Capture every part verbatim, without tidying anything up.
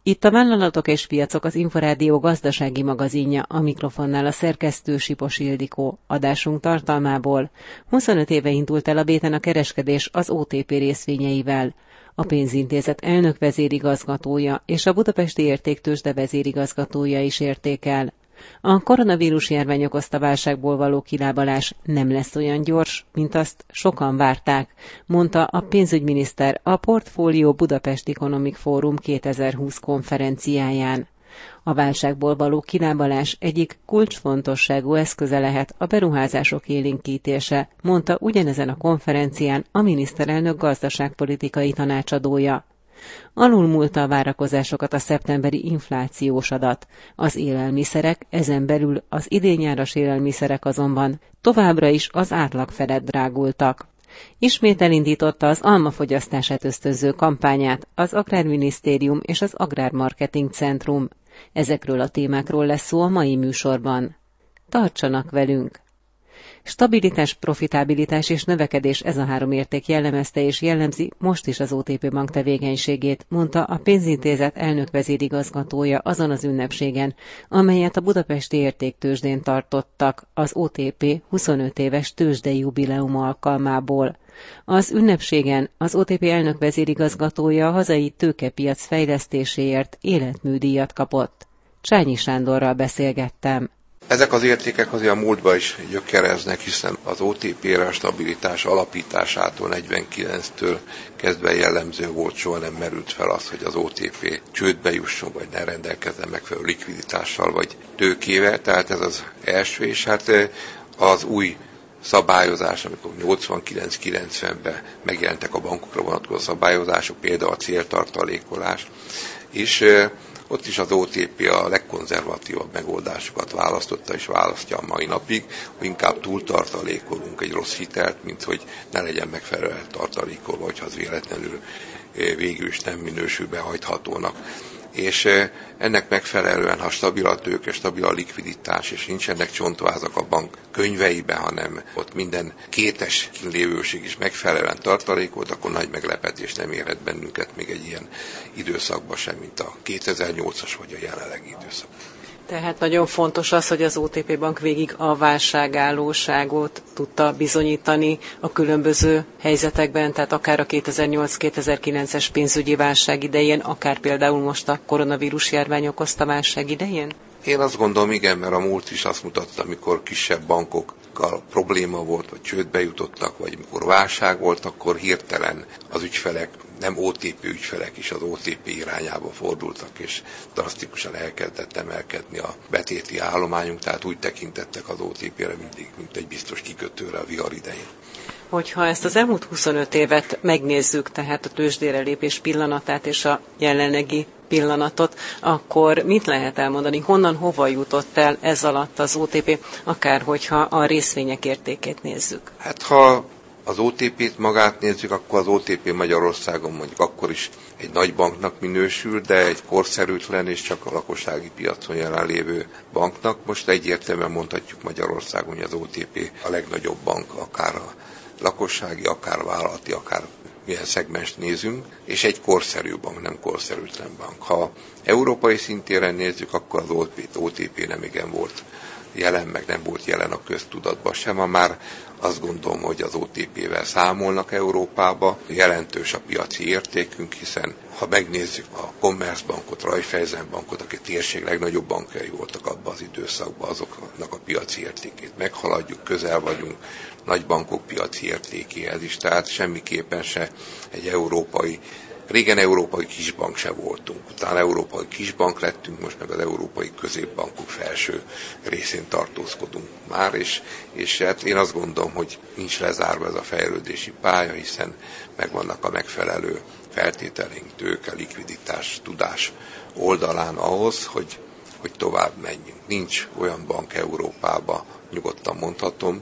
Itt a Vállalatok és Piacok, az Inforádió gazdasági magazinja, a mikrofonnál a szerkesztő Sipos Ildikó. Adásunk tartalmából: huszonöt éve indult el a Béten a kereskedés az o té pé részvényeivel. A pénzintézet elnök vezérigazgatója és a Budapesti Értéktőzsde vezérigazgatója is értékel. A koronavírus járvány okozta válságból való kilábalás nem lesz olyan gyors, mint azt sokan várták, mondta a pénzügyminiszter a Portfolio Budapest Economic Forum kétezer-húsz konferenciáján. A válságból való kilábalás egyik kulcsfontosságú eszköze lehet a beruházások élénkítése, mondta ugyanezen a konferencián a miniszterelnök gazdaságpolitikai tanácsadója. Alulmúlta a várakozásokat a szeptemberi inflációs adat. Az élelmiszerek, ezen belül az idén-nyáras élelmiszerek azonban továbbra is az átlag felett drágultak. Ismét elindította az almafogyasztását ösztönző kampányát az Agrárminisztérium és az Agrármarketing Centrum. Ezekről a témákról lesz szó a mai műsorban. Tartsanak velünk! Stabilitás, profitabilitás és növekedés, ez a három érték jellemezte és jellemzi most is az o té pé Bank tevékenységét, mondta a pénzintézet elnök vezérigazgatója azon az ünnepségen, amelyet a Budapesti Értéktőzsdén tartottak az o té pé huszonöt éves tőzsdei jubileum alkalmából. Az ünnepségen az o té pé elnök vezérigazgatója a hazai tőkepiac fejlesztéséért életműdíjat kapott. Csányi Sándorral beszélgettem. Ezek az értékek azért a múltba is gyökereznek, hiszen az o té pére a stabilitás alapításától negyvenkilenctől kezdve jellemző volt, soha nem merült fel az, hogy az o té pé csődbe jusson, vagy ne rendelkezzen megfelelő likviditással, vagy tőkével. Tehát ez az első, és hát az új szabályozás, amikor nyolcvankilenc-kilencvenben megjelentek a bankokra vonatkozó szabályozások, például a céltartalékolás, és ott is az o té pé a legkonzervatívabb megoldásokat választotta, és választja a mai napig, hogy inkább túltartalékolunk egy rossz hitelt, mint hogy ne legyen megfelelően tartalékolva, hogyha az véletlenül végül is nem minősül behajthatónak. És ennek megfelelően, ha stabil a tőke, stabil a likviditás, és nincsenek csontvázak a bank könyveiben, hanem ott minden kétes lévőség is megfelelően tartalékolt, akkor nagy meglepetés nem érhet bennünket még egy ilyen időszakban sem, mint a kétezer-nyolcas vagy a jelenlegi időszak. Tehát nagyon fontos az, hogy az o té pé Bank végig a válságállóságot tudta bizonyítani a különböző helyzetekben, tehát akár a kétezer-nyolc-kétezer-kilences pénzügyi válság idején, akár például most a koronavírus járvány okozta válság idején? Én azt gondolom, igen, mert a múlt is azt mutatta, amikor kisebb bankokkal probléma volt, vagy csődbe jutottak, vagy amikor válság volt, akkor hirtelen az ügyfelek, nem o té pé ügyfelek is az o té pé irányába fordultak, és drasztikusan elkezdett emelkedni a betéti állományunk, tehát úgy tekintettek az o té pére mindig, mint egy biztos kikötőre a vihar idején. Hogyha ezt az elmúlt huszonöt évet megnézzük, tehát a tőzsdére lépés pillanatát és a jelenlegi pillanatot, akkor mit lehet elmondani, honnan, hova jutott el ez alatt az o té pé, akár hogyha a részvények értékét nézzük? Hát ha az o té pét magát nézzük, akkor az o té pé Magyarországon mondjuk akkor is egy nagy banknak minősül, de egy korszerűtlen és csak a lakossági piacon jelenlévő banknak. Most egyértelműen mondhatjuk Magyarországon, hogy az o té pé a legnagyobb bank, akár a lakossági, akár a vállalati, akár milyen szegmest nézünk, és egy korszerű bank, nem korszerűtlen bank. Ha európai szintéren nézzük, akkor az o té pé nem igen volt jelen, meg nem volt jelen a köztudatban sem, ha már azt gondolom, hogy az o té pével számolnak Európába. Jelentős a piaci értékünk, hiszen ha megnézzük a Commerzbankot, Raiffeisenbankot, akik térség legnagyobb bankjai voltak abban az időszakban, azoknak a piaci értékét meghaladjuk, közel vagyunk nagy bankok piaci értékéhez is, tehát semmiképpen se egy európai, régen európai kisbank se voltunk, utána európai kisbank lettünk, most meg az európai középbankok felső részén tartózkodunk már, és, és hát én azt gondolom, hogy nincs lezárva ez a fejlődési pálya, hiszen megvannak a megfelelő feltételeink, tőke, likviditás, tudás oldalán ahhoz, hogy, hogy tovább menjünk. Nincs olyan bank Európában, nyugodtan mondhatom,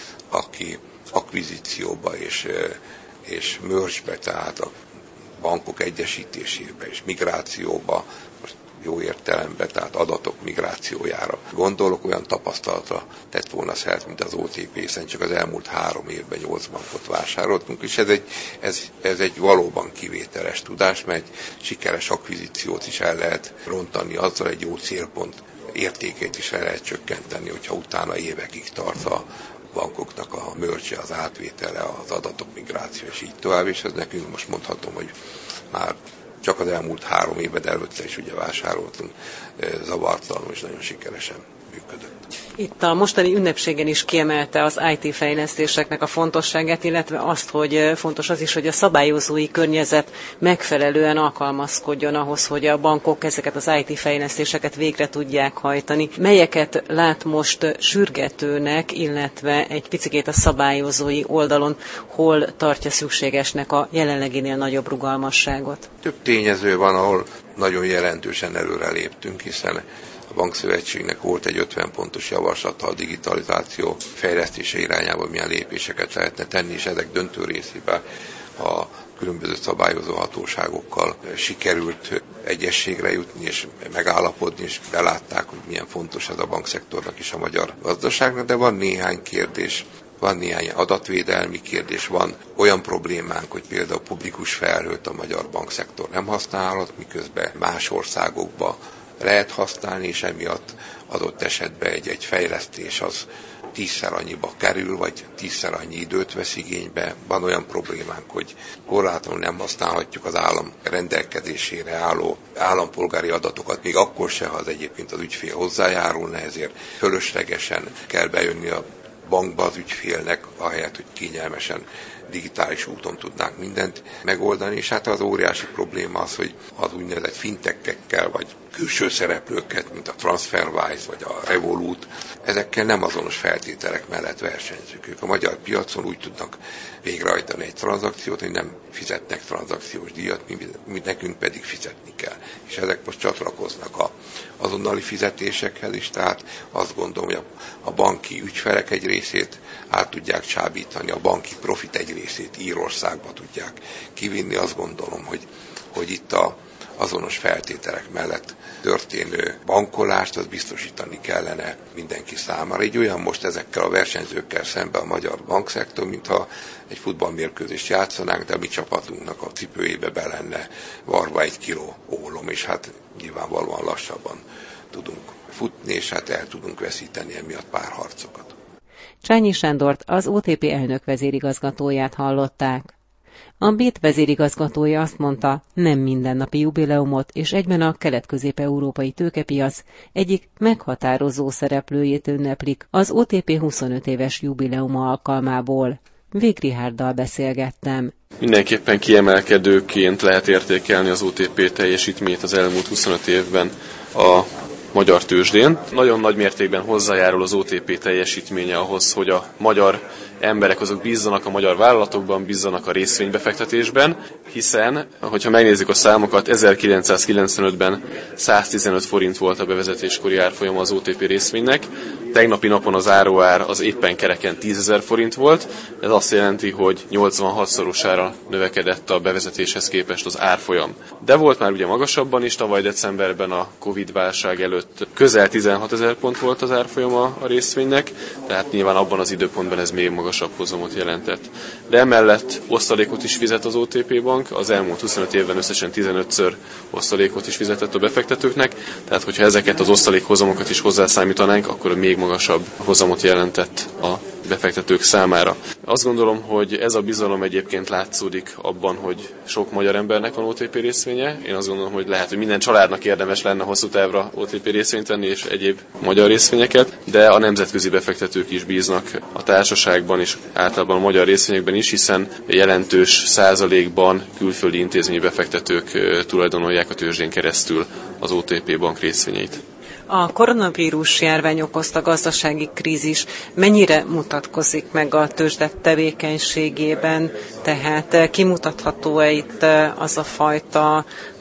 aki akvizícióba és, és merge-be, tehát a bankok egyesítésébe és migrációba, most jó értelemben, tehát adatok migrációjára gondolok, olyan tapasztalatra tett volna szert, mint az o té pé, hiszen csak az elmúlt három évben nyolc bankot vásároltunk, és ez egy, ez, ez egy valóban kivételes tudás, mert egy sikeres akvizíciót is el lehet rontani, azzal egy jó célpont értékét is el lehet csökkenteni, hogyha utána évekig tart a bankoknak a mörcse, az átvétele, az adatok migráció, és így tovább, és ez nekünk most mondhatom, hogy már csak az elmúlt három évben, de előtte is ugye vásároltunk, zavartalanul és nagyon sikeresen működött. Itt a mostani ünnepségen is kiemelte az i té fejlesztéseknek a fontosságát, illetve azt, hogy fontos az is, hogy a szabályozói környezet megfelelően alkalmazkodjon ahhoz, hogy a bankok ezeket az i té fejlesztéseket végre tudják hajtani. Melyeket lát most sürgetőnek, illetve egy picikét a szabályozói oldalon hol tartja szükségesnek a jelenleginél nagyobb rugalmasságot? Több tényező van, ahol nagyon jelentősen előre léptünk, hiszen a Bankszövetségnek volt egy ötven pontos javaslata a digitalizáció fejlesztése irányába, milyen lépéseket lehetne tenni, és ezek döntő részében a különböző szabályozó hatóságokkal sikerült egyességre jutni és megállapodni, és belátták, hogy milyen fontos ez a bankszektornak és a magyar gazdaságnak, de van néhány kérdés, van néhány adatvédelmi kérdés, van olyan problémánk, hogy például publikus felhőt a magyar bankszektor nem használhat, miközben más országokban lehet használni, és emiatt adott esetben egy-egy fejlesztés az tízszer annyiba kerül, vagy tízszer annyi időt vesz igénybe. Van olyan problémánk, hogy korlátlanul nem használhatjuk az állam rendelkezésére álló állampolgári adatokat, még akkor se, ha az egyébként az ügyfél hozzájárulna, ezért fölöslegesen kell bejönni a bankba az ügyfélnek, ahelyett, hogy kényelmesen digitális úton tudnánk mindent megoldani, és hát az óriási probléma az, hogy az úgynevezett fintekekkel, vagy külső szereplőket, mint a TransferWise, vagy a Revolut, ezekkel nem azonos feltételek mellett versenyzünk. Ők a magyar piacon úgy tudnak végrehajtani egy tranzakciót, hogy nem fizetnek tranzakciós díjat, mi, mi nekünk pedig fizetni kell. És ezek most csatlakoznak a azonnali fizetésekhez is, tehát azt gondolom, hogy a, a banki ügyfelek egy részét át tudják csábítani, a banki profit egy részét Írországba tudják kivinni. Azt gondolom, hogy, hogy itt a azonos feltételek mellett történő bankolást, az biztosítani kellene mindenki számára. Így olyan most ezekkel a versenyzőkkel szemben a magyar bankszektor, mintha egy futballmérkőzést játszanánk, de a mi csapatunknak a cipőjébe be lenne varva egy kiló ólom, és hát nyilvánvalóan lassabban tudunk futni, és hát el tudunk veszíteni emiatt pár harcokat. Csányi Sándort, az o té pé elnök vezérigazgatóját hallották. A Bét vezérigazgatója azt mondta, nem mindennapi jubileumot és egyben a kelet-közép-európai tőkepiac egyik meghatározó szereplőjét ünneplik az o té pé huszonöt éves jubileuma alkalmából. Vég Richárddal beszélgettem. Mindenképpen kiemelkedőként lehet értékelni az o té pé teljesítményét az elmúlt huszonöt évben a magyar tőzsdén. Nagyon nagy mértékben hozzájárul az o té pé teljesítménye ahhoz, hogy a magyar emberek azok bízzanak a magyar vállalatokban, bízzanak a részvénybefektetésben, hiszen, hogyha megnézzük a számokat, ezerkilencszázkilencvenötben száztizenöt forint volt a bevezetéskori árfolyama az o té pé részvénynek, tegnapi napon az áróár az éppen kereken tízezer forint volt, ez azt jelenti, hogy nyolcvanhatszorosára növekedett a bevezetéshez képest az árfolyam. De volt már ugye magasabban is, tavaly decemberben a Covid-válság előtt közel tizenhatezer pont volt az árfolyama a részvénynek, tehát nyilván abban az időpontban ez még magasabb hozamot jelentett. De emellett osztalékot is fizet az o té pé bank, az elmúlt huszonöt évben összesen tizenötször osztalékot is fizetett a befektetőknek, tehát hogyha ezeket az osztalékhozamokat is hozzászámítanánk, akkor még magasabb hozamot jelentett a befektetők számára. Azt gondolom, hogy ez a bizalom egyébként látszódik abban, hogy sok magyar embernek van o té pé részvénye. Én azt gondolom, hogy lehet, hogy minden családnak érdemes lenne hosszú távra o té pé részvényt venni és egyéb magyar részvényeket, de a nemzetközi befektetők is bíznak a társaságban és általában a magyar részvényekben is, hiszen jelentős százalékban külföldi intézményi befektetők tulajdonolják a tőzsdén keresztül az o té pé bank részvényeit. A koronavírus járvány okozta gazdasági krízis mennyire mutatkozik meg a tőzsde tevékenységében, tehát kimutatható-e itt az a fajta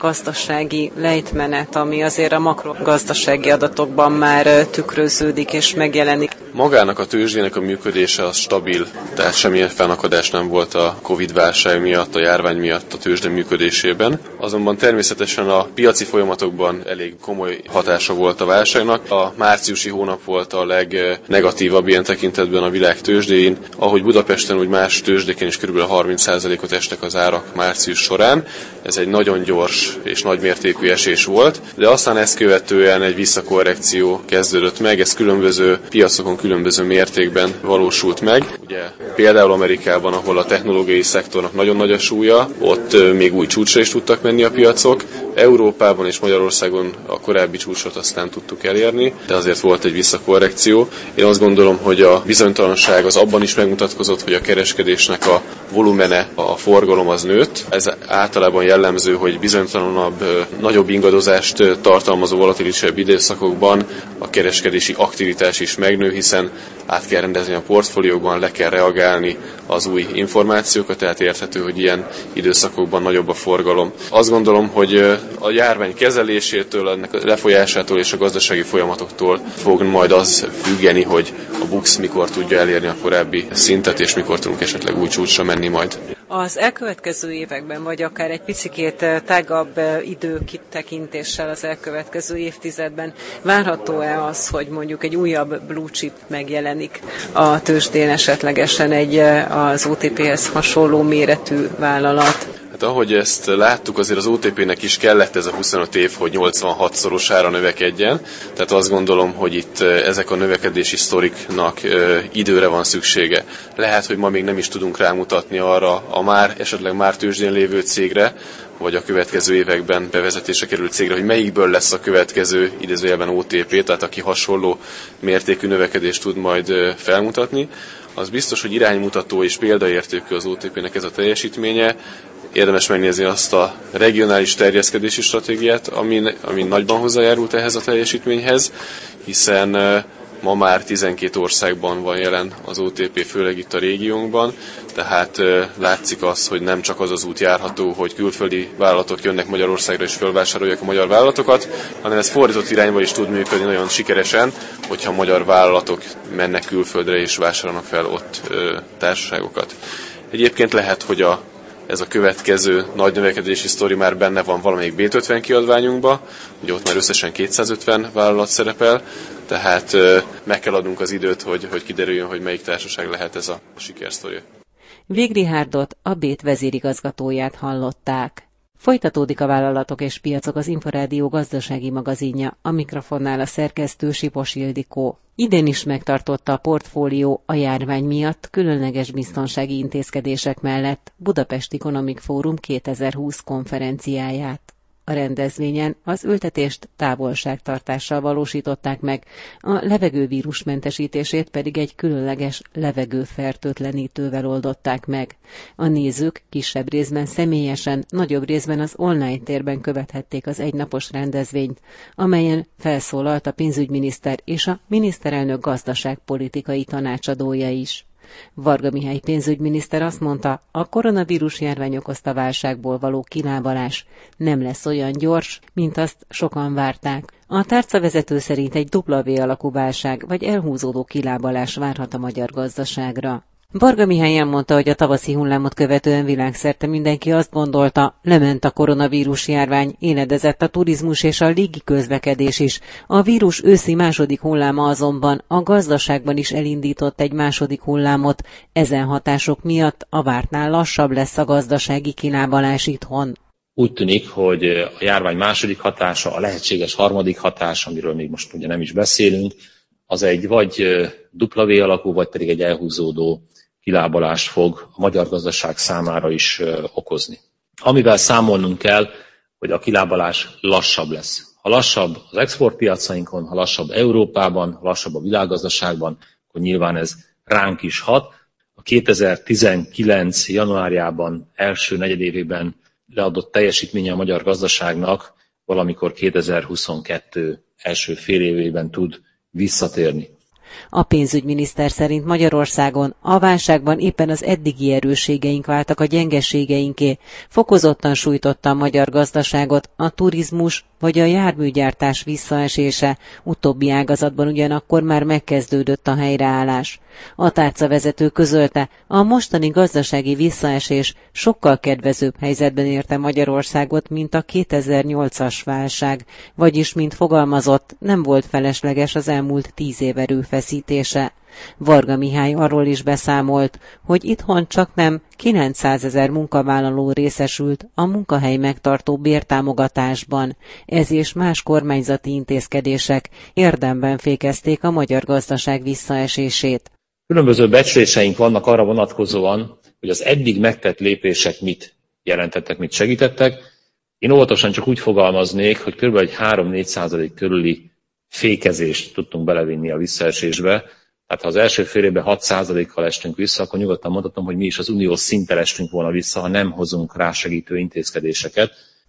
gazdasági lejtmenet, ami azért a makrogazdasági adatokban már tükröződik és megjelenik? Magának a tőzsdének a működése az stabil, tehát semmilyen fennakadás nem volt a Covid-válság miatt, a járvány miatt a tőzsde működésében. Azonban természetesen a piaci folyamatokban elég komoly hatása volt a válságnak. A márciusi hónap volt a legnegatívabb ilyen tekintetben a világ tőzsdéin, ahogy Budapesten, úgy más tőzsdéken is kb. harminc százalékot estek az árak március során. Ez egy nagyon gyors és nagymértékű esés volt, de aztán ezt követően egy visszakorrekció kezdődött meg, ez különböző piacokon különböző mértékben valósult meg. Ugye például Amerikában, ahol a technológiai szektornak nagyon nagy a súlya, ott még új csúcsra is tudtak menni a piacok. Európában és Magyarországon a korábbi csúcsot aztán tudtuk elérni, de azért volt egy visszakorrekció. Én azt gondolom, hogy a bizonytalanság az abban is megmutatkozott, hogy a kereskedésnek a volumene, a forgalom az nőtt. Ez általában jellemző, hogy bizonytalanabb, nagyobb ingadozást tartalmazó volatilisebb időszakokban a kereskedési aktivitás is megnő, hiszen át kell rendezni a portfóliókban, le kell reagálni az új információkat, tehát érthető, hogy ilyen időszakokban nagyobb a forgalom. Azt gondolom, hogy a járvány kezelésétől, ennek a lefolyásától és a gazdasági folyamatoktól fog majd az függeni, hogy a BUX mikor tudja elérni a korábbi szintet, és mikor tudunk esetleg új csúcsra menni majd. Az elkövetkező években, vagy akár egy picikét tágabb időkitekintéssel az elkövetkező évtizedben várható-e az, hogy mondjuk egy újabb blue chip megjelenik a tőzsdén, esetlegesen egy az o té péhez hasonló méretű vállalat? Hát ahogy ezt láttuk, azért az o té pének is kellett ez a huszonöt év, hogy nyolcvanhatszorosára növekedjen. Tehát azt gondolom, hogy itt ezek a növekedési sztoriknak időre van szüksége. Lehet, hogy ma még nem is tudunk rámutatni arra a már esetleg már tőzsdén lévő cégre, vagy a következő években bevezetésre került cégre, hogy melyikből lesz a következő idézőjelben o té pé, tehát aki hasonló mértékű növekedést tud majd felmutatni. Az biztos, hogy iránymutató és példaértékű az o té pének ez a teljesítménye. Érdemes megnézni azt a regionális terjeszkedési stratégiát, ami, ami nagyban hozzájárult ehhez a teljesítményhez, hiszen ma már tizenkét országban van jelen az o té pé, főleg itt a régiónkban, tehát látszik az, hogy nem csak az az út járható, hogy külföldi vállalatok jönnek Magyarországra és fölvásárolják a magyar vállalatokat, hanem ez fordított irányba is tud működni nagyon sikeresen, hogyha magyar vállalatok mennek külföldre és vásárolnak fel ott társaságokat. Egyébként lehet, hogy a ez a következő nagy növekedési sztori már benne van valamelyik bé ötven kiadványunkban, ugye ott már összesen kétszázötven vállalat szerepel, tehát meg kell adnunk az időt, hogy, hogy kiderüljön, hogy melyik társaság lehet ez a sikersztori. Vég Richardot, a Bét vezérigazgatóját hallották. Folytatódik a Vállalatok és Piacok, az Inforádió gazdasági magazinja, a mikrofonnál a szerkesztő Sipos Ildikó. Idén is megtartotta a portfólió a járvány miatt különleges biztonsági intézkedések mellett Budapest Economic Forum kétezer-húsz konferenciáját. A rendezvényen az ültetést távolságtartással valósították meg, a levegővírus mentesítését pedig egy különleges levegőfertőtlenítővel oldották meg. A nézők kisebb részben személyesen, nagyobb részben az online térben követhették az egynapos rendezvényt, amelyen felszólalt a pénzügyminiszter és a miniszterelnök gazdaságpolitikai tanácsadója is. Varga Mihály pénzügyminiszter azt mondta, a koronavírus járvány okozta válságból való kilábalás nem lesz olyan gyors, mint azt sokan várták. A tárcavezető szerint egy W alakú válság vagy elhúzódó kilábalás várhat a magyar gazdaságra. Varga Mihály elmondta, hogy a tavaszi hullámot követően világszerte mindenki azt gondolta, lement a koronavírus járvány, éledezett a turizmus és a légi közlekedés is. A vírus őszi második hulláma azonban a gazdaságban is elindított egy második hullámot, ezen hatások miatt a vártnál lassabb lesz a gazdasági kilábalás itthon. Úgy tűnik, hogy a járvány második hatása, a lehetséges harmadik hatás, amiről még most ugye nem is beszélünk, az egy vagy W alakú, vagy pedig egy elhúzódó kilábalást fog a magyar gazdaság számára is okozni. Amivel számolnunk kell, hogy a kilábalás lassabb lesz. Ha lassabb az exportpiacainkon, ha lassabb Európában, ha lassabb a világgazdaságban, akkor nyilván ez ránk is hat. A kétezer-tizenkilenc. januárjában, első negyedévében leadott teljesítménye a magyar gazdaságnak valamikor kétezer-huszonkettő első fél évében tud visszatérni. A pénzügyminiszter szerint Magyarországon a válságban éppen az eddigi erősségeink váltak a gyengeségeinké, fokozottan sújtotta a magyar gazdaságot a turizmus vagy a járműgyártás visszaesése, utóbbi ágazatban ugyanakkor már megkezdődött a helyreállás. A tárcavezető közölte, a mostani gazdasági visszaesés sokkal kedvezőbb helyzetben érte Magyarországot, mint a kétezer-nyolcas válság, vagyis, mint fogalmazott, nem volt felesleges az elmúlt tíz év erőfeszítése. Varga Mihály arról is beszámolt, hogy itthon csaknem kilencszázezer munkavállaló részesült a munkahely megtartó bértámogatásban. Ez és más kormányzati intézkedések érdemben fékezték a magyar gazdaság visszaesését. Különböző becsléseink vannak arra vonatkozóan, hogy az eddig megtett lépések mit jelentettek, mit segítettek. Én óvatosan csak úgy fogalmaznék, hogy kb. Egy három-négy százalék körüli fékezést tudtunk belevinni a visszaesésbe. Tehát ha az első fél évben hat százalékkal estünk vissza, akkor nyugodtan mondhatom, hogy mi is az uniós szinten estünk volna vissza, ha nem hozunk rásegítő intézkedéseket.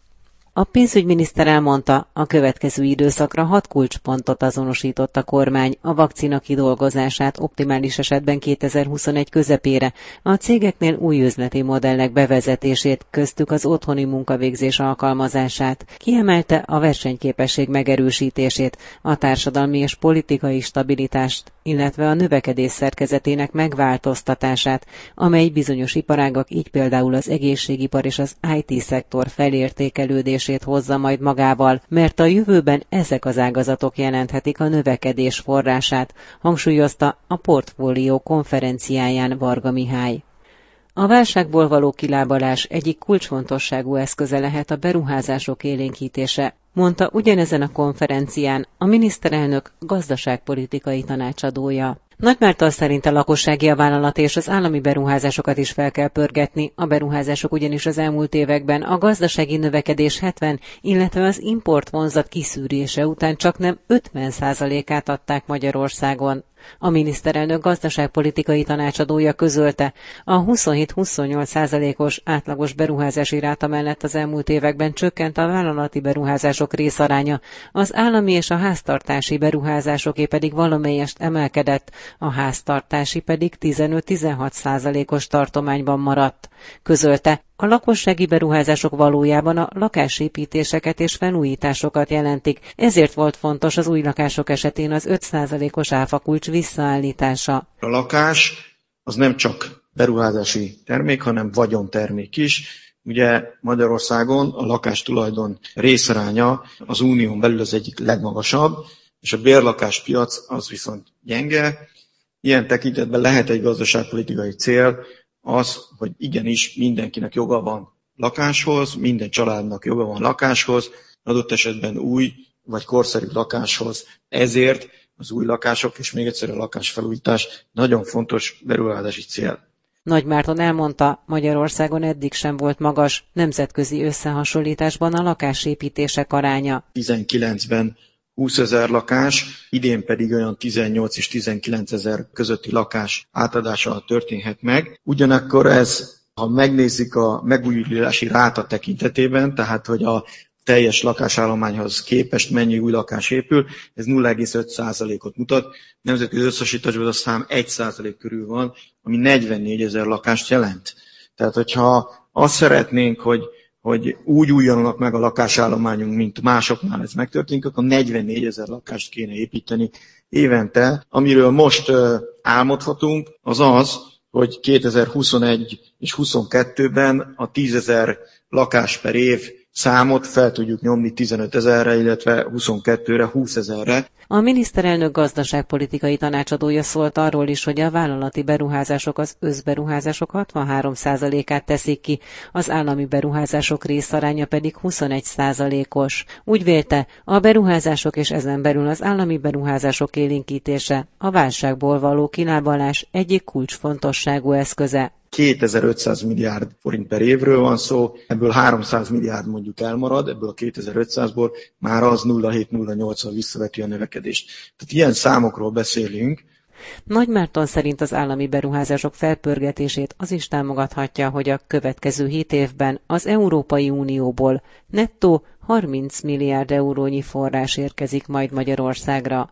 A pénzügyminiszter elmondta, a következő időszakra hat kulcspontot azonosított a kormány, a vakcina kidolgozását optimális esetben kétezer-huszonegy közepére, a cégeknél új üzleti modellek bevezetését, köztük az otthoni munkavégzés alkalmazását, kiemelte a versenyképesség megerősítését, a társadalmi és politikai stabilitást, illetve a növekedés szerkezetének megváltoztatását, amely bizonyos iparágak, így például az egészségipar és az i té-szektor felértékelődését hozza majd magával, mert a jövőben ezek az ágazatok jelenthetik a növekedés forrását, hangsúlyozta a Portfólió konferenciáján Varga Mihály. A válságból való kilábalás egyik kulcsfontosságú eszköze lehet a beruházások élénkítése, mondta ugyanezen a konferencián a miniszterelnök gazdaságpolitikai tanácsadója. Nagy Márton szerint a lakossági, a vállalati és az állami beruházásokat is fel kell pörgetni, a beruházások ugyanis az elmúlt években a gazdasági növekedés hetven, illetve az import vonzat kiszűrése után csaknem ötven százalékát adták Magyarországon. A miniszterelnök gazdaságpolitikai tanácsadója közölte, a huszonhét-huszonnyolc százalékos átlagos beruházási ráta mellett az elmúlt években csökkent a vállalati beruházások részaránya, az állami és a háztartási beruházásoké pedig valamelyest emelkedett, a háztartási pedig tizenöt-tizenhat százalékos tartományban maradt. Közölte, a lakossági beruházások valójában a lakásépítéseket és felújításokat jelentik, ezért volt fontos az új lakások esetén az öt százalékos áfakulcs visszaállítása. A lakás az nem csak beruházási termék, hanem vagyontermék is. Ugye Magyarországon a lakástulajdon részaránya az unión belül az egyik legmagasabb, és a bérlakáspiac az viszont gyenge. Ilyen tekintetben lehet egy gazdaságpolitikai cél az, hogy igenis mindenkinek joga van lakáshoz, minden családnak joga van lakáshoz, adott esetben új vagy korszerű lakáshoz. Ezért az új lakások és még egyszer a lakásfelújítás nagyon fontos beruházási cél. Nagy Márton elmondta, Magyarországon eddig sem volt magas nemzetközi összehasonlításban a lakásépítések aránya. tizenkilencben húszezer lakás, idén pedig olyan tizennyolc és tizenkilencezer közötti lakás átadása történhet meg. Ugyanakkor ez, ha megnézzük a megújulási ráta tekintetében, tehát hogy a teljes lakásállományhoz képest mennyi új lakás épül, ez nulla egész öt százalékot mutat. Nemzetközi összehasonlításban a szám egy százalék körül van, ami negyvennégyezer lakást jelent. Tehát, hogyha azt szeretnénk, hogy hogy úgy újjanak meg a lakásállományunk, mint másoknál ez megtörténik, akkor negyvennégyezer lakást kéne építeni évente. Amiről most uh, álmodhatunk, az az, hogy kétezer-huszonegy és huszonkettőben a tízezer lakás per év számot fel tudjuk nyomni tizenötezerre, illetve huszonkettőre húszezerre. A miniszterelnök gazdaságpolitikai tanácsadója szólt arról is, hogy a vállalati beruházások az összberuházások hatvanhárom százalékát teszik ki, az állami beruházások részaránya pedig huszonegy százalékos. Úgy vélte, a beruházások és ezen belül az állami beruházások élénkítése a válságból való kilábalás egyik kulcsfontosságú eszköze. kétezer-ötszáz milliárd forint per évről van szó, ebből háromszáz milliárd mondjuk elmarad, ebből a kétezer-ötszázból már az nulla egész hét nulla nyolccal visszaveti a növekedést. Tehát ilyen számokról beszélünk. Nagy Márton szerint az állami beruházások felpörgetését az is támogathatja, hogy a következő hét évben az Európai Unióból nettó harminc milliárd eurónyi forrás érkezik majd Magyarországra.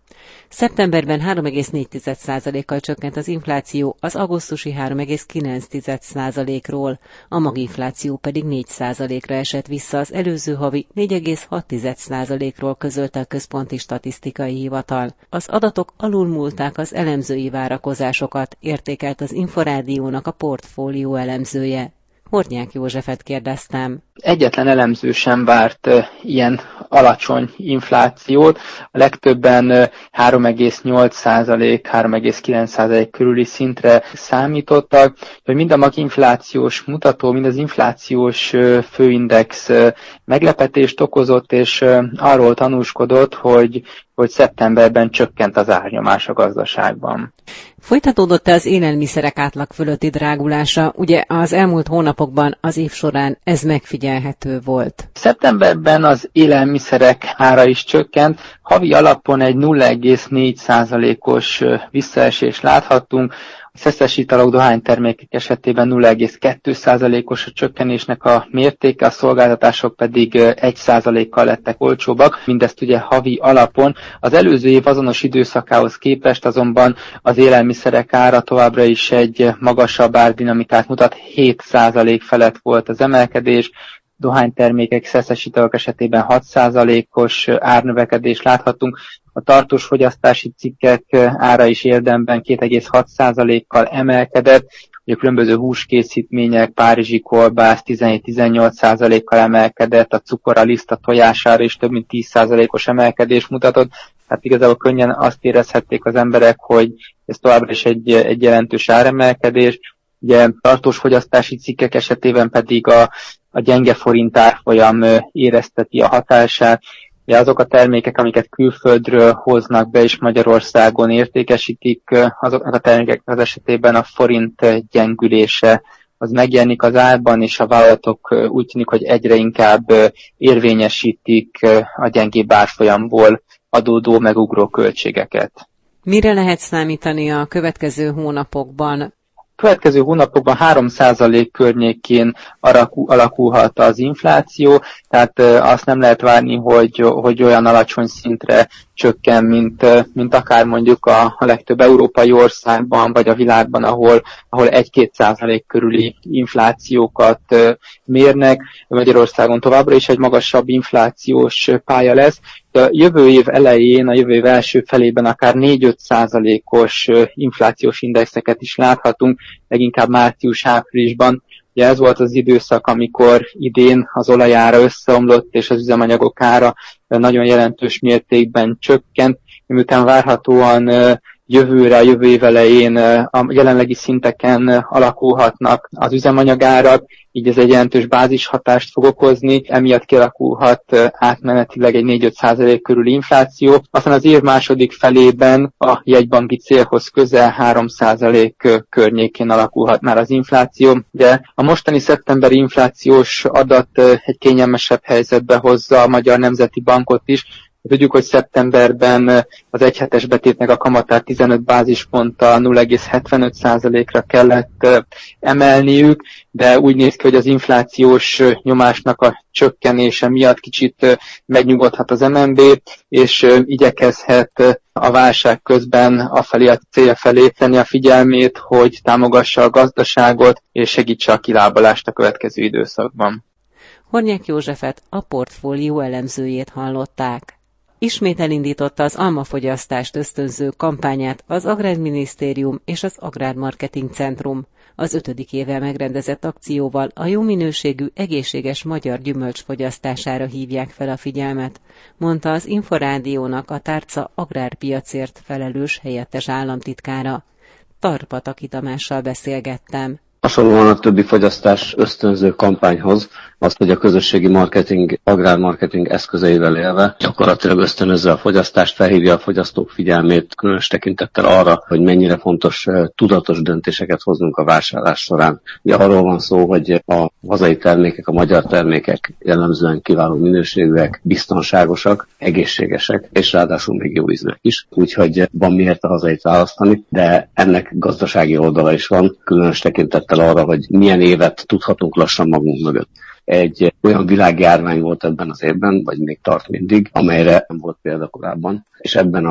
Szeptemberben három egész négy százalékkal csökkent az infláció, az augusztusi három egész kilenc százalékról, a maginfláció pedig négy százalékra esett vissza az előző havi négy egész hat százalékról, közölte a Központi Statisztikai Hivatal. Az adatok alulmúlták az elemzői várakozásokat, értékelt az Inforádiónak a portfólió elemzője. Hornyák Józsefet kérdeztem. Egyetlen elemző sem várt uh, ilyen alacsony inflációt. A legtöbben három egész nyolc százalék, három egész kilenc százalék körüli szintre számítottak, hogy mind a maginflációs mutató, mind az inflációs uh, főindex uh, meglepetést okozott, és uh, arról tanúskodott, hogy, hogy szeptemberben csökkent az árnyomás a gazdaságban. Folytatódott-e az élelmiszerek átlag fölötti drágulása? Ugye az elmúlt hónapokban az év során ez megfigyelhető volt. Szeptemberben az élelmiszerek ára is csökkent, havi alapon egy nulla egész négy százalékos visszaesést láthattunk. A szeszes italok, dohánytermékek esetében nulla egész kettő százalékos a csökkenésnek a mértéke, a szolgáltatások pedig egy százalékkal lettek olcsóbbak, mindezt ugye havi alapon. Az előző év azonos időszakához képest azonban az élelmiszerek ára továbbra is egy magasabb árdinamikát mutat, hét százalék felett volt az emelkedés, dohánytermékek, szeszes italok esetében hat százalékos árnövekedést láthatunk. A tartós fogyasztási cikkek ára is érdemben két egész hat százalékkal emelkedett, ugye a különböző húskészítmények, párizsi kolbász tizenhét-tizennyolc százalékkal emelkedett, a cukor, a liszt, a tojására is több mint tíz százalékos emelkedést mutatott. Hát igazából könnyen azt érezhették az emberek, hogy ez továbbra is egy, egy jelentős áremelkedés. Ugye tartós fogyasztási cikkek esetében pedig a, a gyenge forint árfolyam érezteti a hatását. Ugye azok a termékek, amiket külföldről hoznak be és Magyarországon értékesítik, azoknak a termékek az esetében a forint gyengülése az megjelenik az árban, és a vállalatok úgy tűnik, hogy egyre inkább érvényesítik a gyengébb árfolyamból adódó megugró költségeket. Mire lehet számítani a következő hónapokban? Következő hónapokban három százalék környékén alakulhat az infláció, tehát azt nem lehet várni, hogy, hogy olyan alacsony szintre csökken, mint, mint akár mondjuk a, a legtöbb európai országban, vagy a világban, ahol, ahol egy-két százalék körüli inflációkat mérnek. Magyarországon továbbra is egy magasabb inflációs pálya lesz. A jövő év elején, a jövő év első felében akár négy-öt százalékos inflációs indexeket is láthatunk, leginkább március-áprilisban. Ugye ez volt az időszak, amikor idén az olajára összeomlott, és az üzemanyagok ára nagyon jelentős mértékben csökkent, miután várhatóan jövőre, a jövő év elején a jelenlegi szinteken alakulhatnak az üzemanyagárak, így ez egy jelentős bázishatást fog okozni, emiatt kialakulhat átmenetileg egy négy-öt százalék körüli infláció. Aztán az év második felében a jegybanki célhoz közel három százalék környékén alakulhat már az infláció, de a mostani szeptemberi inflációs adat egy kényelmesebb helyzetbe hozza a Magyar Nemzeti Bankot is. Tudjuk, hogy szeptemberben az egyhetes betétnek a kamatát tizenöt bázisponttal nulla egész hetvenöt százalékra kellett emelniük, de úgy néz ki, hogy az inflációs nyomásnak a csökkenése miatt kicsit megnyugodhat az em en bé, és igyekezhet a válság közben afelé a cél felé tenni a figyelmét, hogy támogassa a gazdaságot és segítse a kilábalást a következő időszakban. Hornyák Józsefet, a portfólió elemzőjét hallották. Ismét elindította az almafogyasztást ösztönző kampányát az Agrárminisztérium és az Agrármarketing Centrum. Az ötödik éve megrendezett akcióval a jó minőségű, egészséges magyar gyümölcs fogyasztására hívják fel a figyelmet, mondta az Inforádiónak a tárca agrárpiacért felelős helyettes államtitkára. Tarpataki Tamással beszélgettem. Hasonlóan a többi fogyasztás ösztönző kampányhoz, azt, hogy a közösségi marketing, agrármarketing eszközeivel élve gyakorlatilag ösztönözze a fogyasztást, felhívja a fogyasztók figyelmét, különös tekintettel arra, hogy mennyire fontos tudatos döntéseket hoznunk a vásárlás során. Ugye arról van szó, hogy a hazai termékek, a magyar termékek jellemzően kiváló minőségűek, biztonságosak, egészségesek, és ráadásul még jó ízűek is. Úgyhogy van miért a hazait választani, de ennek gazdasági oldala is van, különös tekintettel arra, hogy milyen évet tudhatunk lassan magunk mögött. Egy olyan világjárvány volt ebben az évben, vagy még tart mindig, amelyre nem volt példa korábban, és ebben a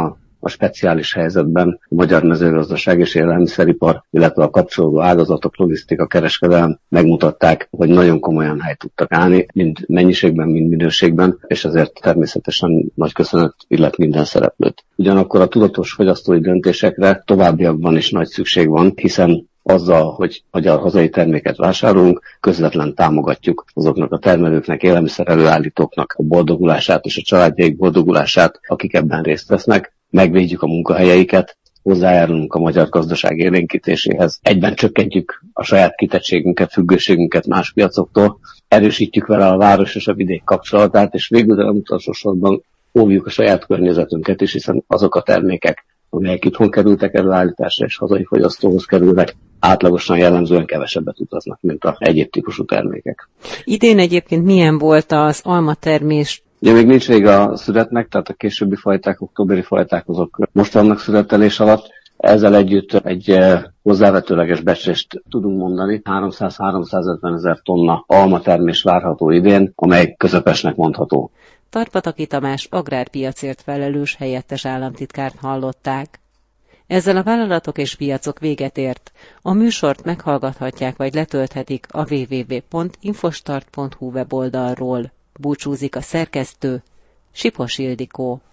a speciális helyzetben a magyar mezőgazdaság és élelmiszeripar, illetve a kapcsolódó ágazatok, logisztika, kereskedelem megmutatták, hogy nagyon komolyan helyt tudtak állni, mind mennyiségben, mind minőségben, és ezért természetesen nagy köszönet illet minden szereplőt. Ugyanakkor a tudatos fogyasztói döntésekre továbbiakban is nagy szükség van, hiszen azzal, hogy magyar hazai terméket vásárolunk, közvetlen támogatjuk azoknak a termelőknek, élelmiszer előállítóknak a boldogulását és a családjaik boldogulását, akik ebben részt vesznek, megvédjük a munkahelyeiket, hozzájárulunk a magyar gazdaság élénkítéséhez, egyben csökkentjük a saját kitettségünket, függőségünket más piacoktól, erősítjük vele a város és a vidék kapcsolatát, és végül, de nem utolsó sorban óvjuk a saját környezetünket is, hiszen azok a termékek, amelyek itthon kerültek előállításra és hazai fogyasztóhoz kerülnek, átlagosan jellemzően kevesebbet utaznak, mint a egyéb típusú termékek. Idén egyébként milyen volt az almatermés? Ugye még nincs vége a szüretnek, tehát a későbbi fajták, októberi fajták azok most vannak szüretelés alatt. Ezzel együtt egy hozzávetőleges becslést tudunk mondani. háromszáz-háromszázötven ezer tonna almatermés várható idén, amely közepesnek mondható. Tarpataki Tamás agrárpiacért felelős helyettes államtitkárt hallották. Ezzel a vállalatok és piacok véget ért. A műsort meghallgathatják vagy letölthetik a double-u double-u double-u pont infostart pont hu weboldalról. Búcsúzik a szerkesztő, Sipos Ildikó.